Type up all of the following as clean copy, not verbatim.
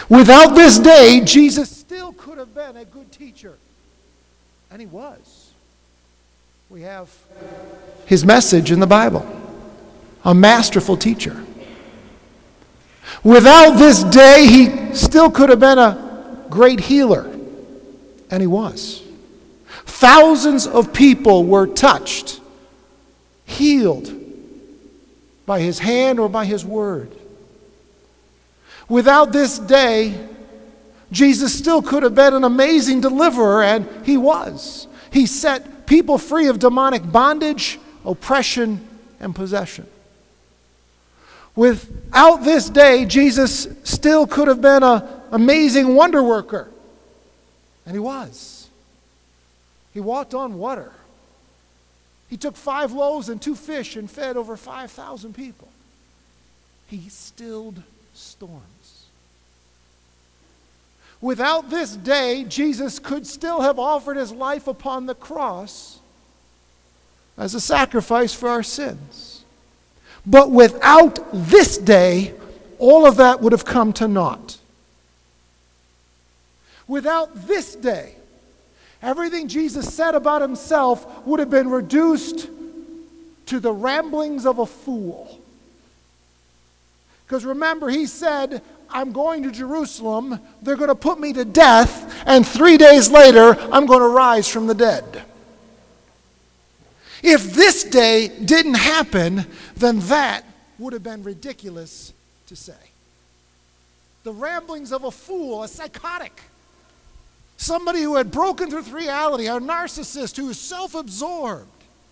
Without this day, Jesus still could have been a good teacher. And he was. We have his message in the Bible. A masterful teacher. Without this day, he still could have been a great healer. And he was. Thousands of people were touched, healed by his hand or by his word. Without this day, Jesus still could have been an amazing deliverer, and he was. He set people free of demonic bondage, oppression, and possession. Without this day, Jesus still could have been an amazing wonder worker. And he was. He walked on water. He took 5 loaves and 2 fish and fed over 5,000 people. He stilled storms. Without this day, Jesus could still have offered his life upon the cross as a sacrifice for our sins. But without this day, all of that would have come to naught. Without this day, everything Jesus said about himself would have been reduced to the ramblings of a fool. Because remember, he said, I'm going to Jerusalem, they're going to put me to death, and 3 days later, I'm going to rise from the dead. If this day didn't happen, then that would have been ridiculous to say. The ramblings of a fool, a psychotic, somebody who had broken through reality, a narcissist who is self-absorbed,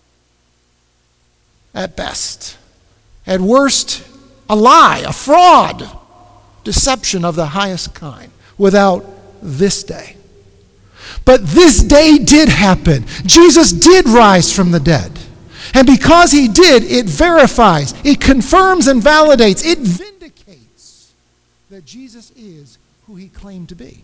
at best. At worst, a lie, a fraud, deception of the highest kind, without this day. But this day did happen. Jesus did rise from the dead. And because he did, it verifies, it confirms and validates, it vindicates that Jesus is who he claimed to be.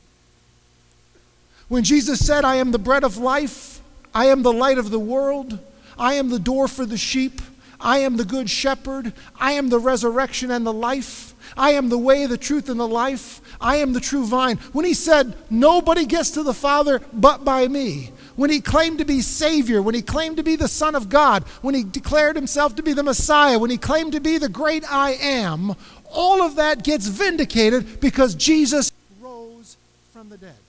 When Jesus said, I am the bread of life, I am the light of the world, I am the door for the sheep, I am the good shepherd, I am the resurrection and the life, I am the way, the truth, and the life, I am the true vine. When he said, nobody gets to the Father but by me, when he claimed to be Savior, when he claimed to be the Son of God, when he declared himself to be the Messiah, when he claimed to be the great I am, all of that gets vindicated because Jesus rose from the dead.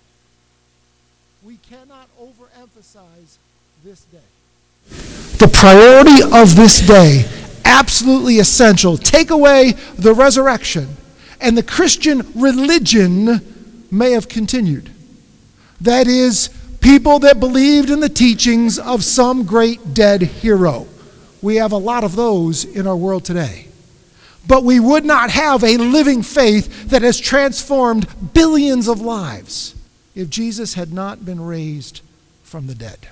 We cannot overemphasize this day. The priority of this day, absolutely essential. Take away the resurrection, and the Christian religion may have continued. That is, people that believed in the teachings of some great dead hero. We have a lot of those in our world today. But we would not have a living faith that has transformed billions of lives if Jesus had not been raised from the dead.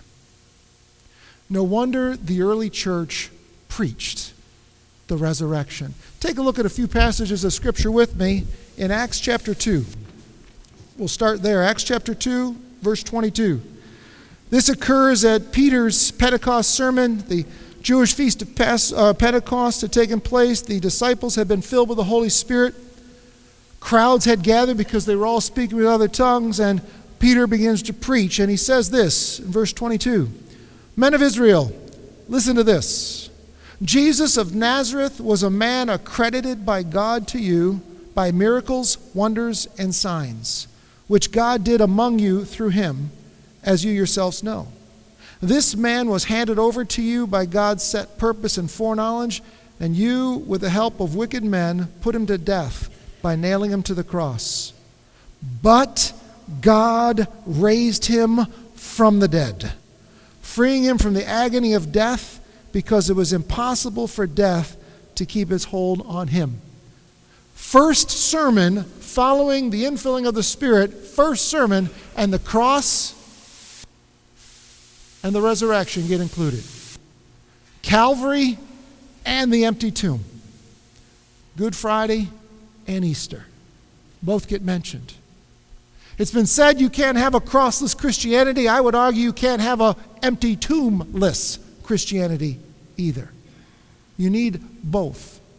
No wonder the early church preached the resurrection. Take a look at a few passages of Scripture with me in Acts chapter 2. We'll start there. Acts chapter 2, verse 22. This occurs at Peter's Pentecost sermon. The Jewish feast of Pentecost had taken place. The disciples had been filled with the Holy Spirit. Crowds had gathered because they were all speaking with other tongues, and Peter begins to preach, and he says this in verse 22. Men of Israel, listen to this. Jesus of Nazareth was a man accredited by God to you by miracles, wonders, and signs, which God did among you through him, as you yourselves know. This man was handed over to you by God's set purpose and foreknowledge, and you, with the help of wicked men, put him to death by nailing him to the cross. But God raised him from the dead, freeing him from the agony of death, because it was impossible for death to keep its hold on him. First sermon following the infilling of the Spirit, first sermon, and the cross and the resurrection get included. Calvary and the empty tomb. Good Friday and Easter. Both get mentioned. It's been said you can't have a crossless Christianity. I would argue you can't have an empty tombless Christianity either. You need both.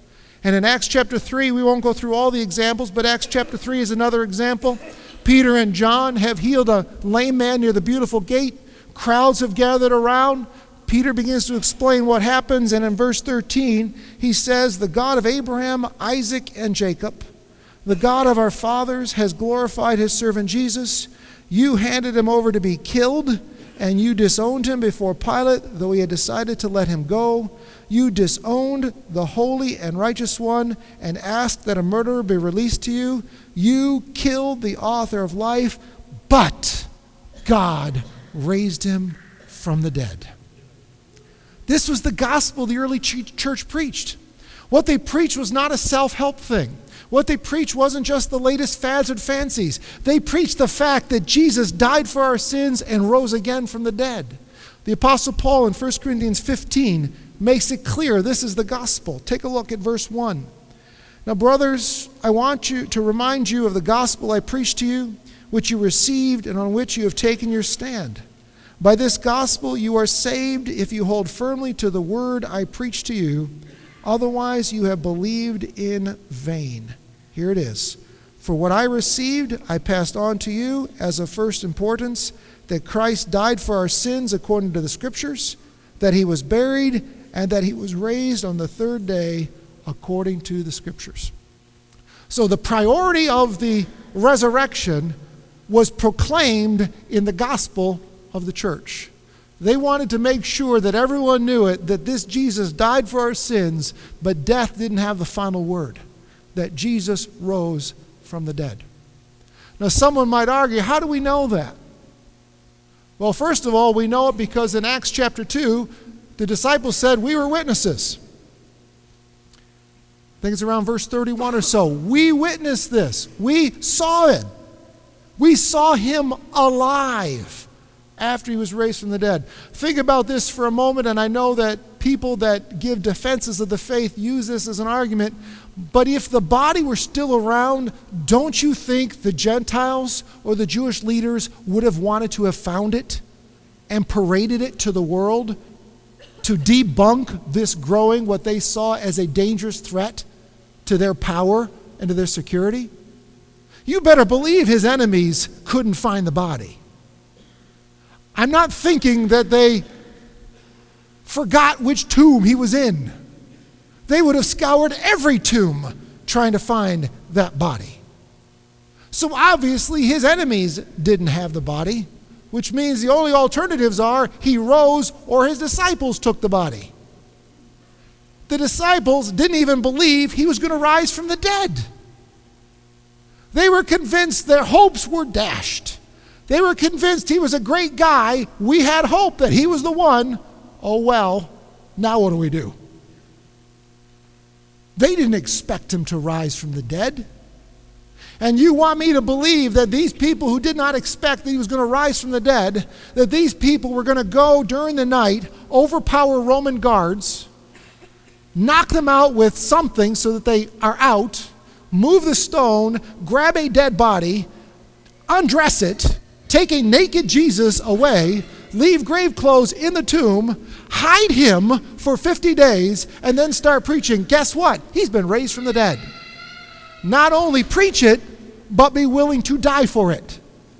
And in Acts chapter 3, we won't go through all the examples, but Acts chapter 3 is another example. Peter and John have healed a lame man near the Beautiful Gate. Crowds have gathered around. Peter begins to explain what happens, and in verse 13, he says, "The God of Abraham, Isaac, and Jacob, the God of our fathers, has glorified his servant Jesus. You handed him over to be killed, and you disowned him before Pilate, though he had decided to let him go. You disowned the holy and righteous one and asked that a murderer be released to you. You killed the author of life, but God raised him from the dead." This was the gospel the early church preached. What they preached was not a self-help thing. What they preached wasn't just the latest fads and fancies. They preached the fact that Jesus died for our sins and rose again from the dead. The Apostle Paul in 1 Corinthians 15 makes it clear this is the gospel. Take a look at verse 1. "Now, brothers, I want to remind you of the gospel I preached to you, which you received and on which you have taken your stand. By this gospel you are saved if you hold firmly to the word I preached to you. Otherwise you have believed in vain." Here it is. "For what I received I passed on to you as of first importance, that Christ died for our sins according to the Scriptures, that he was buried, and that he was raised on the third day according to the Scriptures." So the priority of the resurrection was proclaimed in the gospel of the church. They wanted to make sure that everyone knew it, that this Jesus died for our sins, but death didn't have the final word, that Jesus rose from the dead. Now someone might argue, how do we know that? Well, first of all, we know it because in Acts chapter 2, the disciples said, "We were witnesses." I think it's around verse 31 or so. We witnessed this. We saw it. We saw him alive after he was raised from the dead. Think about this for a moment, and I know that people that give defenses of the faith use this as an argument, but if the body were still around, don't you think the Gentiles or the Jewish leaders would have wanted to have found it and paraded it to the world to debunk this growing, what they saw as a dangerous threat to their power and to their security? You better believe his enemies couldn't find the body. I'm not thinking that they forgot which tomb he was in. They would have scoured every tomb trying to find that body. So obviously his enemies didn't have the body, which means the only alternatives are he rose or his disciples took the body. The disciples didn't even believe he was going to rise from the dead. They were convinced their hopes were dashed. They were convinced he was a great guy. We had hope that he was the one. Oh well, now what do we do? They didn't expect him to rise from the dead. And you want me to believe that these people who did not expect that he was going to rise from the dead, that these people were going to go during the night, overpower Roman guards, knock them out with something so that they are out, move the stone, grab a dead body, undress it, take a naked Jesus away, leave grave clothes in the tomb, hide him for 50 days, and then start preaching. Guess what? He's been raised from the dead. Not only preach it, but be willing to die for it.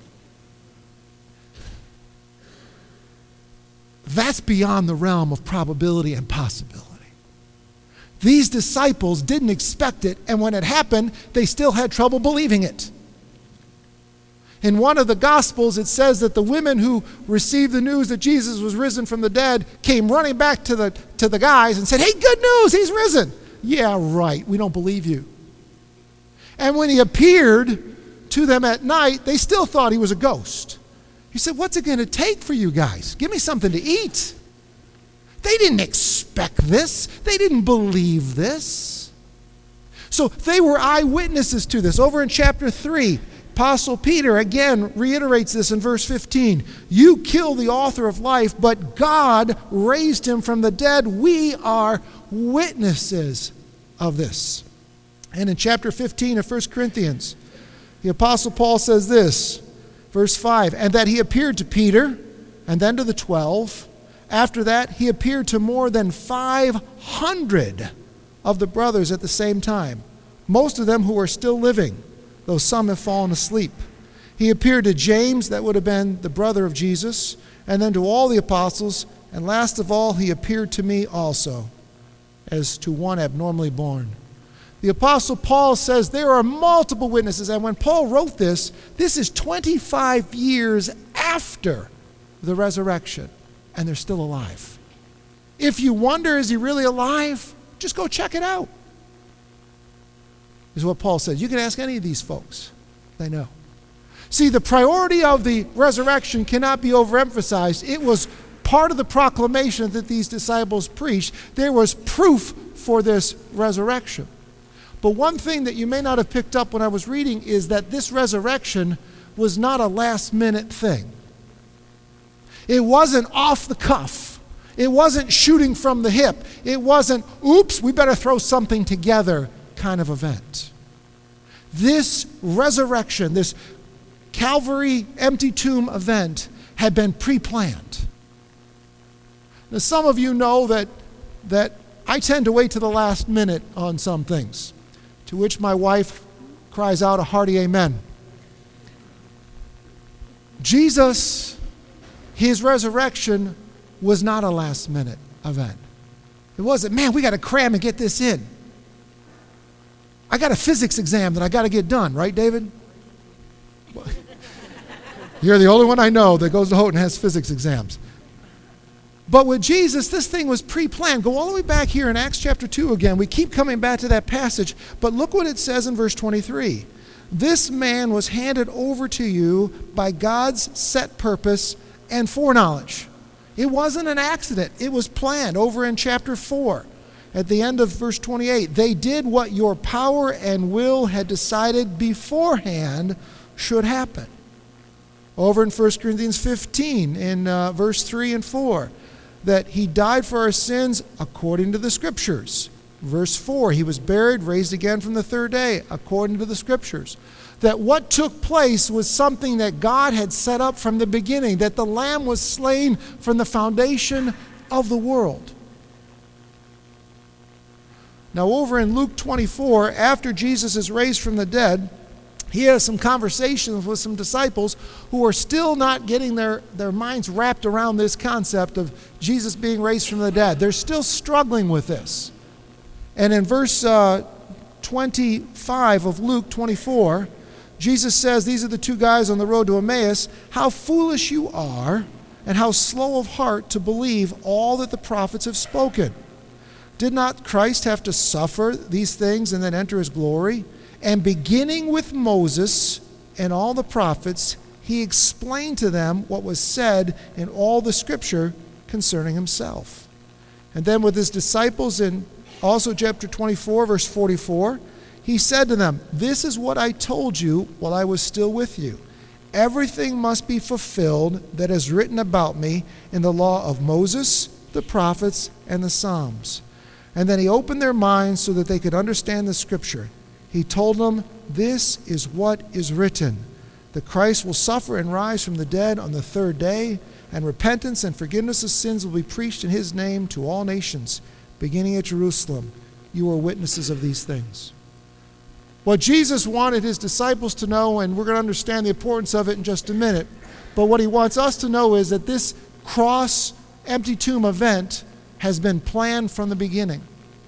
That's beyond the realm of probability and possibility. These disciples didn't expect it, and when it happened, they still had trouble believing it. In one of the Gospels, it says that the women who received the news that Jesus was risen from the dead came running back to the guys and said, "Hey, good news, he's risen." "Yeah, right, we don't believe you." And when he appeared to them at night, they still thought he was a ghost. He said, "What's it going to take for you guys? Give me something to eat." They didn't expect this. They didn't believe this. So they were eyewitnesses to this. Over in chapter 3, Apostle Peter again reiterates this in verse 15. "You killed the author of life, but God raised him from the dead. We are witnesses of this." And in chapter 15 of 1 Corinthians, the Apostle Paul says this, verse 5, "And that he appeared to Peter, and then to the 12. After that, he appeared to more than 500 of the brothers at the same time, most of them who are still living, though some have fallen asleep. He appeared to James, that would have been the brother of Jesus, and then to all the apostles, and last of all, he appeared to me also, as to one abnormally born. The Apostle Paul says there are multiple witnesses, and when Paul wrote this is 25 years after the resurrection, and they're still alive. If you wonder, is he really alive? Just go check it out. Is what Paul says. You can ask any of these folks. They know. See, the priority of the resurrection cannot be overemphasized. It was part of the proclamation that these disciples preached. There was proof for this resurrection. But one thing that you may not have picked up when I was reading is that this resurrection was not a last-minute thing. It wasn't off the cuff. It wasn't shooting from the hip. It wasn't, oops, we better throw something together kind of event. This resurrection, this Calvary empty tomb event had been pre-planned. Now, some of you know that I tend to wait to the last minute on some things, to which my wife cries out a hearty amen. Jesus, his resurrection was not a last-minute event. It wasn't, man, we got to cram and get this in. I got a physics exam that I got to get done, right, David? You're the only one I know that goes to Houghton and has physics exams. But with Jesus, this thing was pre-planned. Go all the way back here in Acts chapter 2 again. We keep coming back to that passage, but look what it says in verse 23. This man was handed over to you by God's set purpose and foreknowledge. It wasn't an accident. It was planned over in chapter 4. At the end of verse 28, they did what your power and will had decided beforehand should happen. Over in 1 Corinthians 15, in verse 3 and 4, that he died for our sins according to the Scriptures. Verse 4, he was buried, raised again from the third day, according to the Scriptures. That what took place was something that God had set up from the beginning, that the Lamb was slain from the foundation of the world. Now over in Luke 24, after Jesus is raised from the dead, he has some conversations with some disciples who are still not getting their minds wrapped around this concept of Jesus being raised from the dead. They're still struggling with this. And in verse 25 of Luke 24, Jesus says, these are the two guys on the road to Emmaus, how foolish you are and how slow of heart to believe all that the prophets have spoken. Did not Christ have to suffer these things and then enter his glory? And beginning with Moses and all the prophets, he explained to them what was said in all the Scripture concerning himself. And then with his disciples in also chapter 24, verse 44, he said to them, this is what I told you while I was still with you. Everything must be fulfilled that is written about me in the law of Moses, the prophets, and the Psalms. And then he opened their minds so that they could understand the Scripture. He told them, this is what is written. The Christ will suffer and rise from the dead on the third day, and repentance and forgiveness of sins will be preached in his name to all nations, beginning at Jerusalem. You are witnesses of these things. What Jesus wanted his disciples to know, and we're going to understand the importance of it in just a minute, but what he wants us to know is that this cross empty tomb event has been planned from the beginning.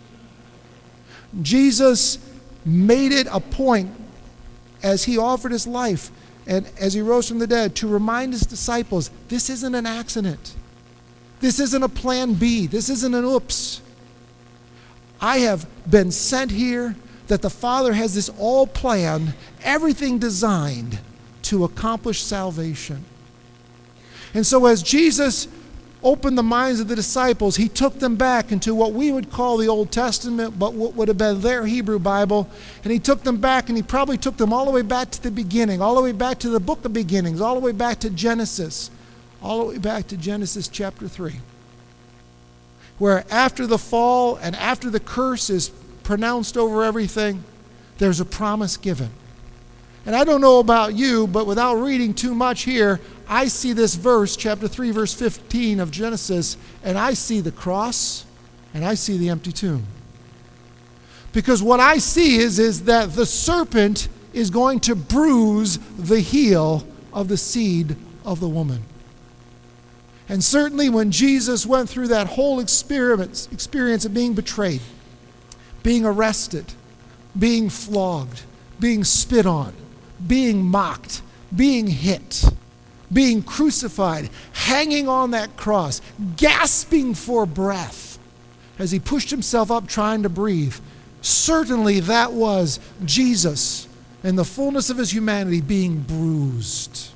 Jesus made it a point as he offered his life and as he rose from the dead to remind his disciples, this isn't an accident. This isn't a plan B. This isn't an oops. I have been sent here, that the Father has this all planned, everything designed to accomplish salvation. And so as Jesus opened the minds of the disciples, he took them back into what we would call the Old Testament, but what would have been their Hebrew Bible. And he took them back, and he probably took them all the way back to the beginning, all the way back to the book of beginnings, all the way back to Genesis, all the way back to Genesis chapter 3, where after the fall and after the curse is pronounced over everything, there's a promise given. And I don't know about you, but without reading too much here, I see this verse, chapter 3, verse 15 of Genesis, and I see the cross, and I see the empty tomb. Because what I see is that the serpent is going to bruise the heel of the seed of the woman. And certainly when Jesus went through that whole experience of being betrayed, being arrested, being flogged, being spit on, being mocked, being hit, being crucified, hanging on that cross, gasping for breath as he pushed himself up trying to breathe, certainly that was Jesus in the fullness of his humanity being bruised.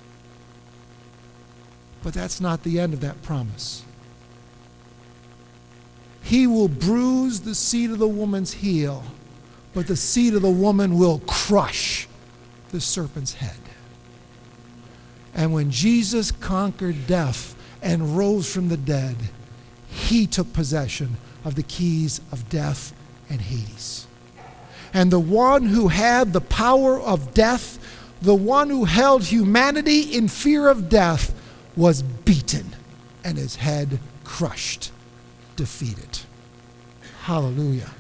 But that's not the end of that promise. He will bruise the seed of the woman's heel, but the seed of the woman will crush the serpent's head. And when Jesus conquered death and rose from the dead, he took possession of the keys of death and Hades. And the one who had the power of death, the one who held humanity in fear of death, was beaten and his head crushed, defeated. Hallelujah.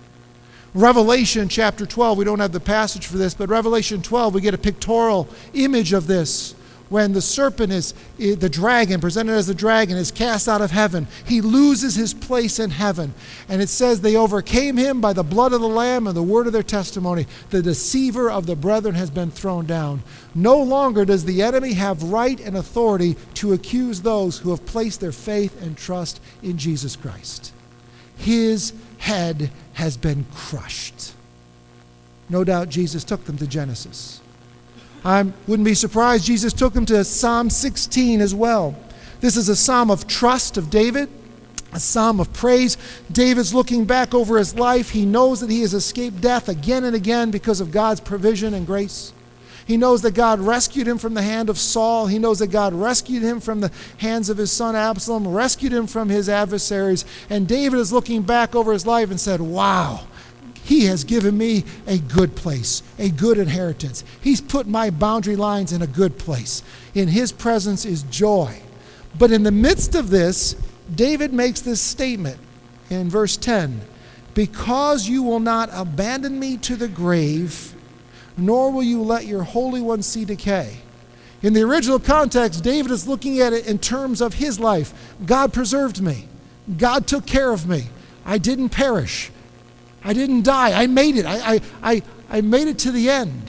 Revelation chapter 12, we don't have the passage for this, but Revelation 12, we get a pictorial image of this. When the serpent the dragon, presented as the dragon, is cast out of heaven, he loses his place in heaven. And it says they overcame him by the blood of the Lamb and the word of their testimony. The deceiver of the brethren has been thrown down. No longer does the enemy have right and authority to accuse those who have placed their faith and trust in Jesus Christ. His head has been crushed. No doubt Jesus took them to Genesis. I wouldn't be surprised Jesus took them to Psalm 16 as well. This is a psalm of trust of David, a psalm of praise. David's looking back over his life. He knows that he has escaped death again and again because of God's provision and grace. He knows that God rescued him from the hand of Saul. He knows that God rescued him from the hands of his son Absalom, rescued him from his adversaries. And David is looking back over his life and said, wow, he has given me a good place, a good inheritance. He's put my boundary lines in a good place. In his presence is joy. But in the midst of this, David makes this statement in verse 10, because you will not abandon me to the grave, nor will you let your Holy One see decay. In the original context, David is looking at it in terms of his life. God preserved me. God took care of me. I didn't perish. I didn't die. I made it. I made it to the end.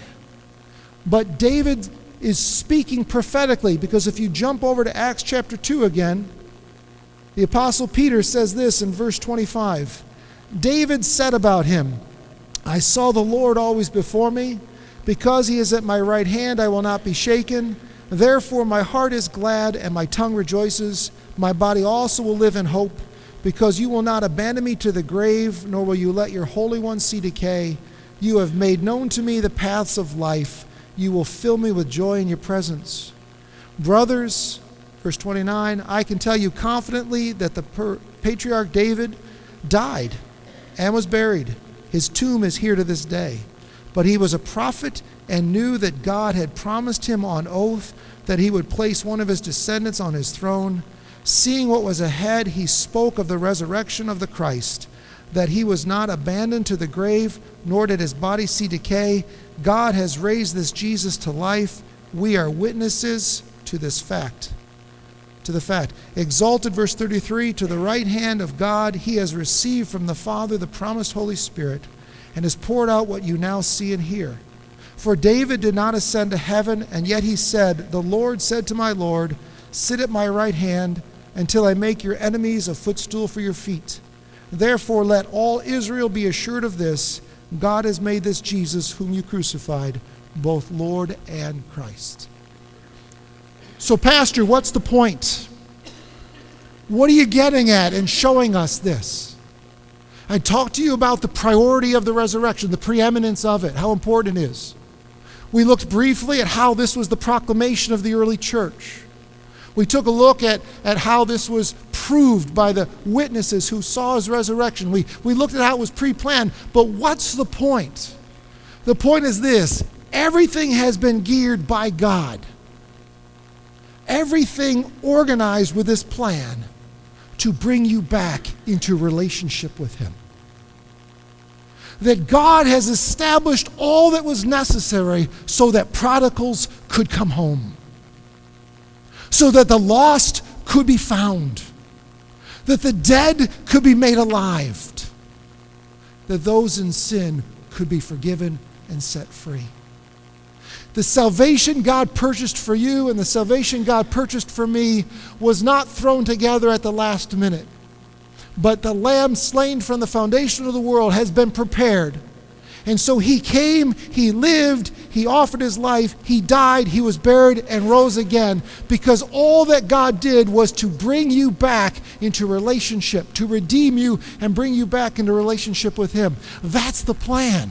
But David is speaking prophetically, because if you jump over to Acts chapter 2 again, the Apostle Peter says this in verse 25. David said about him, I saw the Lord always before me. Because he is at my right hand, I will not be shaken. Therefore my heart is glad and my tongue rejoices. My body also will live in hope. Because you will not abandon me to the grave, nor will you let your Holy One see decay. You have made known to me the paths of life. You will fill me with joy in your presence. Brothers, verse 29, I can tell you confidently that the patriarch David died and was buried. His tomb is here to this day. But he was a prophet and knew that God had promised him on oath that he would place one of his descendants on his throne. Seeing what was ahead, he spoke of the resurrection of the Christ, that he was not abandoned to the grave, nor did his body see decay. God has raised this Jesus to life. We are witnesses to this fact. To the fact. Exalted, verse 33, to the right hand of God, he has received from the Father the promised Holy Spirit, and has poured out what you now see and hear. For David did not ascend to heaven, and yet he said, the Lord said to my Lord, sit at my right hand until I make your enemies a footstool for your feet. Therefore let all Israel be assured of this, God has made this Jesus whom you crucified, both Lord and Christ. So Pastor, what's the point? What are you getting at in showing us this? I talked to you about the priority of the resurrection, the preeminence of it, how important it is. We looked briefly at how this was the proclamation of the early church. We took a look at how this was proved by the witnesses who saw his resurrection. We looked at how it was pre-planned. But what's the point? The point is this. Everything has been geared by God. Everything organized with this plan to bring you back into relationship with him. that God has established all that was necessary so that prodigals could come home, so that the lost could be found, that the dead could be made alive, that those in sin could be forgiven and set free. The salvation God purchased for you and the salvation God purchased for me was not thrown together at the last minute. But the Lamb slain from the foundation of the world has been prepared. And so he came, he lived, he offered his life, he died, he was buried, and rose again, because all that God did was to bring you back into relationship, to redeem you and bring you back into relationship with him. That's the plan.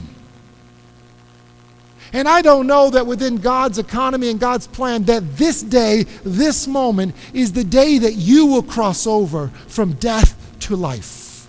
And I don't know that within God's economy and God's plan that this day, this moment, is the day that you will cross over from death to life.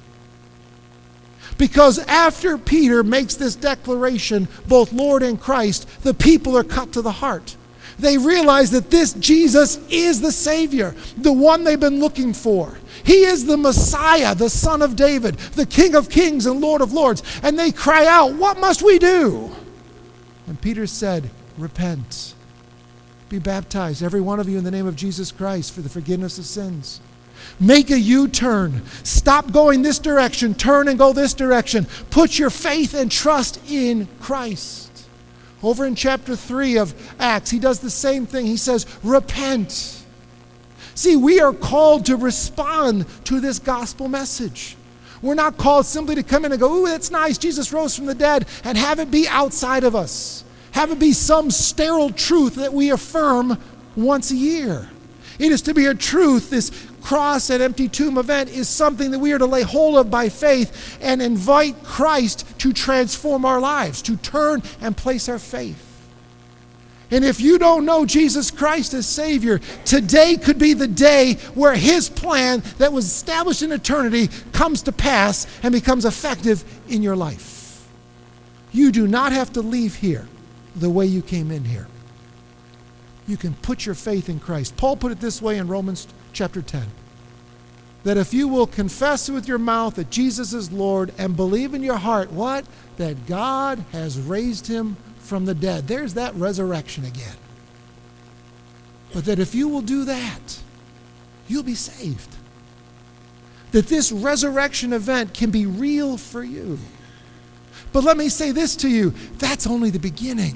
Because after Peter makes this declaration, both Lord and Christ, the people are cut to the heart. They realize that this Jesus is the Savior, the one they've been looking for. He is the Messiah, the Son of David, the King of Kings and Lord of Lords. And they cry out, "What must we do?" And Peter said, "Repent. Be baptized, every one of you, in the name of Jesus Christ for the forgiveness of sins. Make a U-turn. Stop going this direction. Turn and go this direction. Put your faith and trust in Christ." Over in chapter 3 of Acts, he does the same thing. He says, "Repent." See, we are called to respond to this gospel message. We're not called simply to come in and go, "Ooh, that's nice, Jesus rose from the dead," and have it be outside of us. Have it be some sterile truth that we affirm once a year. It is to be a truth. This cross and empty tomb event is something that we are to lay hold of by faith and invite Christ to transform our lives, to turn and place our faith. And if you don't know Jesus Christ as Savior, today could be the day where his plan that was established in eternity comes to pass and becomes effective in your life. You do not have to leave here the way you came in here. You can put your faith in Christ. Paul put it this way in Romans chapter 10. That if you will confess with your mouth that Jesus is Lord and believe in your heart, what? That God has raised him from the dead. There's that resurrection again. But that if you will do that, you'll be saved. That this resurrection event can be real for you. But let me say this to you, that's only the beginning.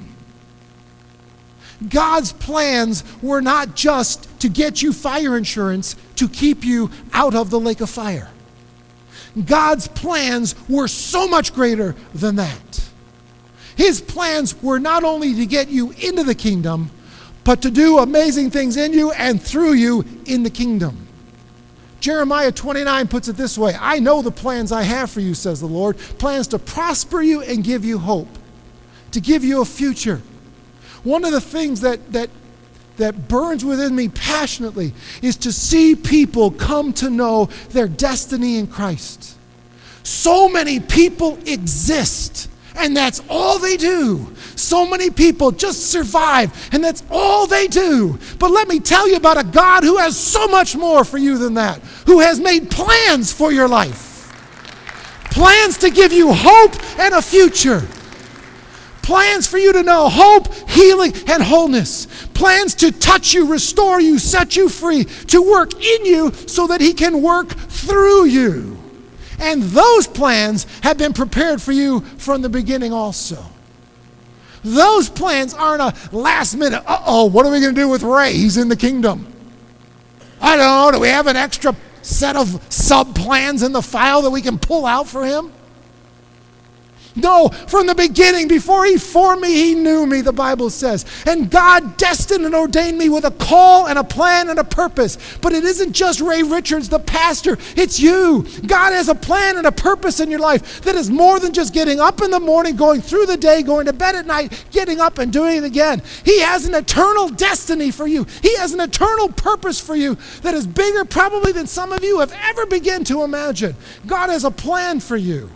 God's plans were not just to get you fire insurance to keep you out of the lake of fire. God's plans were so much greater than that. His plans were not only to get you into the kingdom, but to do amazing things in you and through you in the kingdom. Jeremiah 29 puts it this way, "I know the plans I have for you, says the Lord, plans to prosper you and give you hope, to give you a future." One of the things that burns within me passionately is to see people come to know their destiny in Christ. So many people exist, and that's all they do. So many people just survive, and that's all they do. But let me tell you about a God who has so much more for you than that, who has made plans for your life. Plans to give you hope and a future. Plans for you to know hope, healing, and wholeness. Plans to touch you, restore you, set you free, to work in you so that he can work through you. And those plans have been prepared for you from the beginning also. Those plans aren't a last minute, what are we going to do with Ray? He's in the kingdom. I don't know, do we have an extra set of sub-plans in the file that we can pull out for him? No, from the beginning, before he formed me, he knew me, the Bible says. And God destined and ordained me with a call and a plan and a purpose. But it isn't just Ray Richards, the pastor. It's you. God has a plan and a purpose in your life that is more than just getting up in the morning, going through the day, going to bed at night, getting up and doing it again. He has an eternal destiny for you. He has an eternal purpose for you that is bigger probably than some of you have ever begun to imagine. God has a plan for you.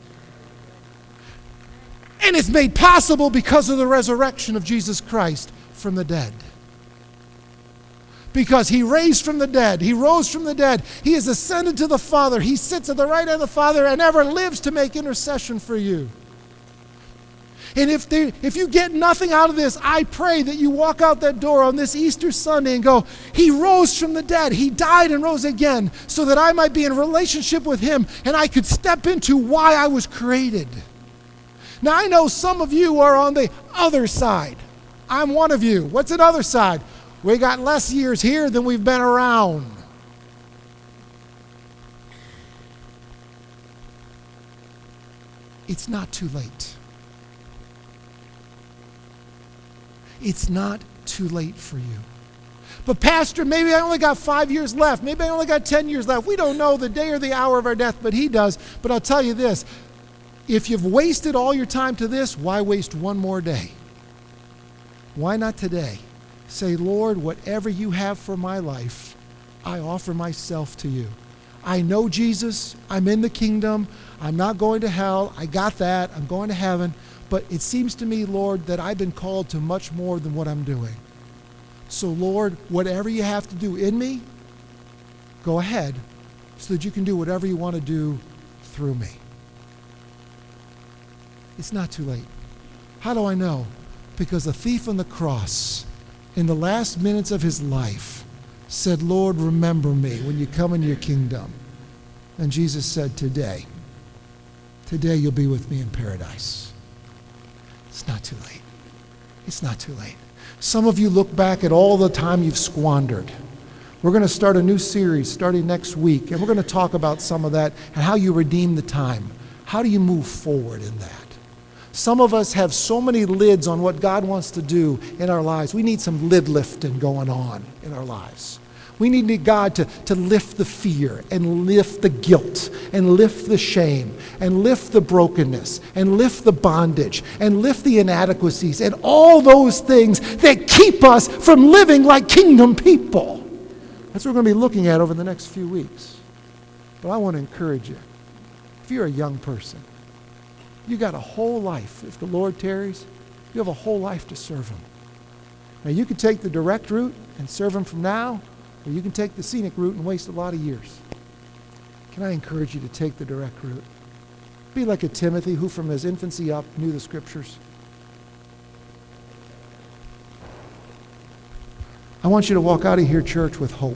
And it's made possible because of the resurrection of Jesus Christ from the dead. Because he raised from the dead, he rose from the dead, he is ascended to the Father, he sits at the right hand of the Father and ever lives to make intercession for you. And if you get nothing out of this, I pray that you walk out that door on this Easter Sunday and go, he rose from the dead. He died and rose again so that I might be in a relationship with him and I could step into why I was created. Now, I know some of you are on the other side. I'm one of you. What's the other side? We got less years here than we've been around. It's not too late. It's not too late for you. But Pastor, maybe I only got 5 years left. Maybe I only got 10 years left. We don't know the day or the hour of our death, but he does. But I'll tell you this. If you've wasted all your time to this, why waste one more day? Why not today? Say, Lord, whatever you have for my life, I offer myself to you. I know Jesus. I'm in the kingdom. I'm not going to hell. I got that. I'm going to heaven. But it seems to me, Lord, that I've been called to much more than what I'm doing. So, Lord, whatever you have to do in me, go ahead so that you can do whatever you want to do through me. It's not too late. How do I know? Because the thief on the cross, in the last minutes of his life, said, Lord, remember me when you come into your kingdom. And Jesus said, today you'll be with me in paradise. It's not too late. It's not too late. Some of you look back at all the time you've squandered. We're going to start a new series starting next week, and we're going to talk about some of that and how you redeem the time. How do you move forward in that? Some of us have so many lids on what God wants to do in our lives. We need some lid lifting going on in our lives. We need God to lift the fear and lift the guilt and lift the shame and lift the brokenness and lift the bondage and lift the inadequacies and all those things that keep us from living like kingdom people. That's what we're going to be looking at over the next few weeks. But I want to encourage you. If you're a young person, you got a whole life. If the Lord tarries, you have a whole life to serve him. Now, you can take the direct route and serve him from now, or you can take the scenic route and waste a lot of years. Can I encourage you to take the direct route? Be like a Timothy who from his infancy up knew the scriptures. I want you to walk out of here, church, with hope.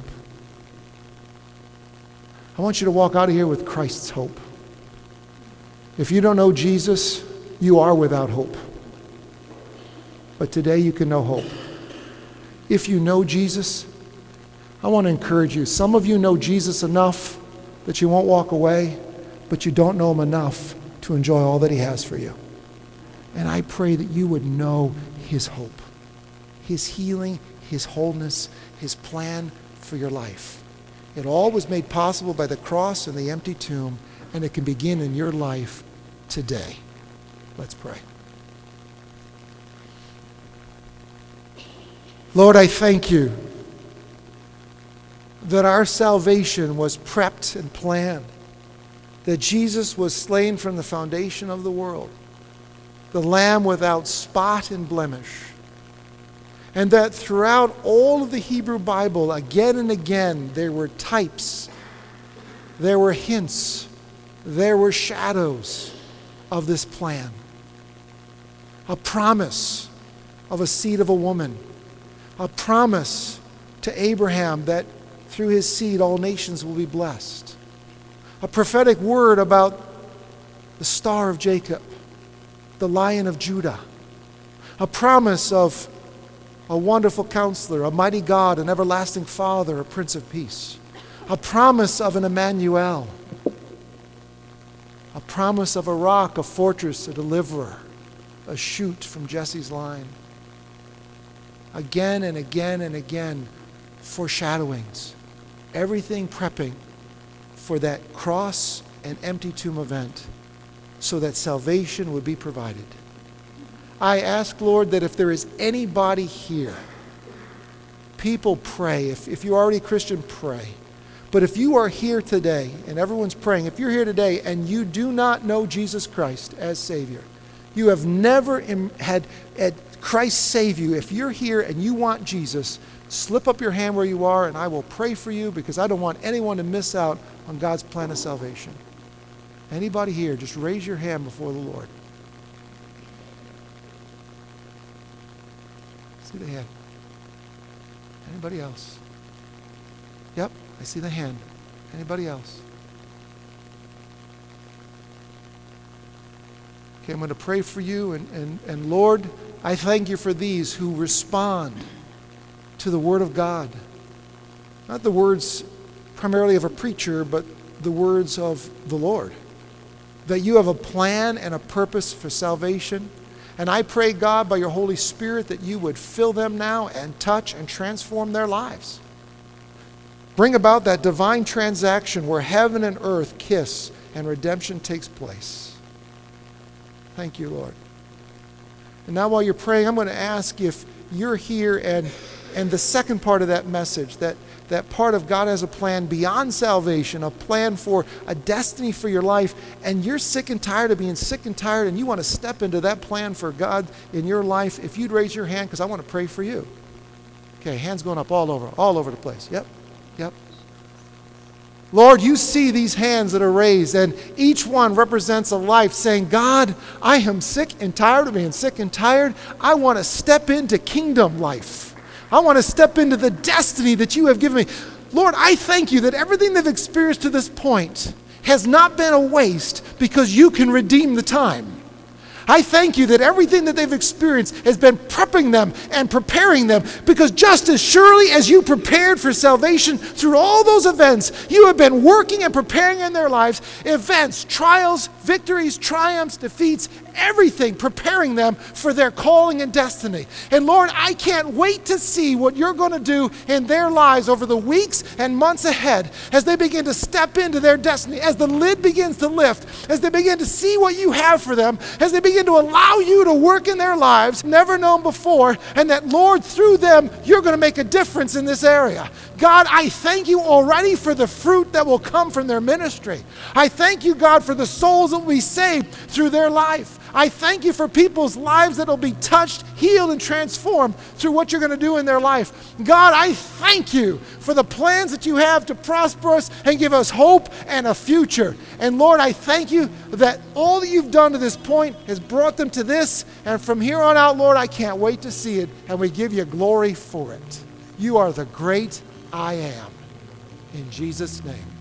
I want you to walk out of here with Christ's hope. If you don't know Jesus, you are without hope. But today you can know hope. If you know Jesus, I want to encourage you. Some of you know Jesus enough that you won't walk away, but you don't know him enough to enjoy all that he has for you. And I pray that you would know his hope, his healing, his wholeness, his plan for your life. It all was made possible by the cross and the empty tomb, and it can begin in your life today. Let's pray. Lord, I thank you that our salvation was prepped and planned, that Jesus was slain from the foundation of the world, the Lamb without spot and blemish, and that throughout all of the Hebrew Bible, again and again, there were types, there were hints, there were shadows of this plan. A promise of a seed of a woman, a promise to Abraham that through his seed all nations will be blessed, a prophetic word about the Star of Jacob, the Lion of Judah, a promise of a wonderful counselor, a mighty God, an everlasting Father, a Prince of Peace, a promise of an Emmanuel, a promise of a rock, a fortress, a deliverer, a shoot from Jesse's line. Again and again and again, foreshadowings, everything prepping for that cross and empty tomb event so that salvation would be provided. I ask, Lord, that if there is anybody here, people pray. If you're already a Christian, pray. But if you are here today, and everyone's praying, if you're here today and you do not know Jesus Christ as Savior, you have never had Christ save you, if you're here and you want Jesus, slip up your hand where you are and I will pray for you because I don't want anyone to miss out on God's plan of salvation. Anybody here, just raise your hand before the Lord. See the hand. Anybody else? Yep, I see the hand. Anybody else? Okay, I'm going to pray for you. And Lord, I thank you for these who respond to the Word of God. Not the words primarily of a preacher, but the words of the Lord. That you have a plan and a purpose for salvation. And I pray, God, by your Holy Spirit, that you would fill them now and touch and transform their lives. Bring about that divine transaction where heaven and earth kiss and redemption takes place. Thank you, Lord. And now while you're praying, I'm going to ask if you're here and the second part of that message, that part of God has a plan beyond salvation, a plan for a destiny for your life, and you're sick and tired of being sick and tired, and you want to step into that plan for God in your life, if you'd raise your hand, because I want to pray for you. Okay, hands going up all over the place. Yep. Lord, you see these hands that are raised, and each one represents a life saying, God, I am sick and tired of being sick and tired. I want to step into kingdom life. I want to step into the destiny that you have given me. Lord, I thank you that everything they've experienced to this point has not been a waste because you can redeem the time. I thank you that everything that they've experienced has been prepping them and preparing them, because just as surely as you prepared for salvation through all those events, you have been working and preparing in their lives, events, trials, victories, triumphs, defeats, everything, preparing them for their calling and destiny. And Lord, I can't wait to see what you're going to do in their lives over the weeks and months ahead as they begin to step into their destiny, as the lid begins to lift, as they begin to see what you have for them, as they begin to allow you to work in their lives, never known before, and that, Lord, through them, you're going to make a difference in this area. God, I thank you already for the fruit that will come from their ministry. I thank you, God, for the souls that will be saved through their life. I thank you for people's lives that will be touched, healed, and transformed through what you're going to do in their life. God, I thank you for the plans that you have to prosper us and give us hope and a future. And Lord, I thank you that all that you've done to this point has brought them to this. And from here on out, Lord, I can't wait to see it. And we give you glory for it. You are the great I am. In Jesus' name.